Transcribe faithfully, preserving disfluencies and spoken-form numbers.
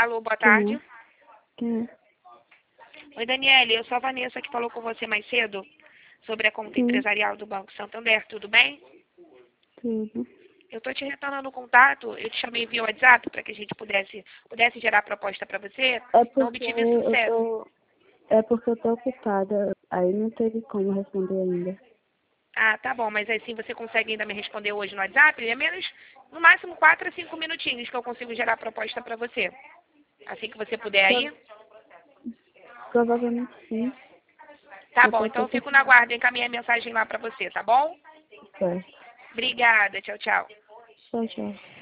Alô, boa Quem tarde. é? Quem é? Oi, Daniele, eu sou a Vanessa que falou com você mais cedo sobre a conta Sim, empresarial do Banco Santander, tudo bem? tudo. Eu estou te retornando o contato, eu te chamei via WhatsApp para que a gente pudesse, pudesse gerar proposta para você, É não porque obtive eu sucesso. tô. É porque eu tô ocupada. Aí não teve como responder ainda. Ah, tá bom, mas assim você consegue ainda me responder hoje no WhatsApp? É menos, no máximo quatro a cinco minutinhos que eu consigo gerar proposta para você. Assim que você puder Pro- aí. Provavelmente sim. Tá Eu bom, tô então até eu fico na pensando. guarda, encaminhei a mensagem lá para você, tá bom? Certo. Obrigada, tchau, tchau. Tchau, tchau.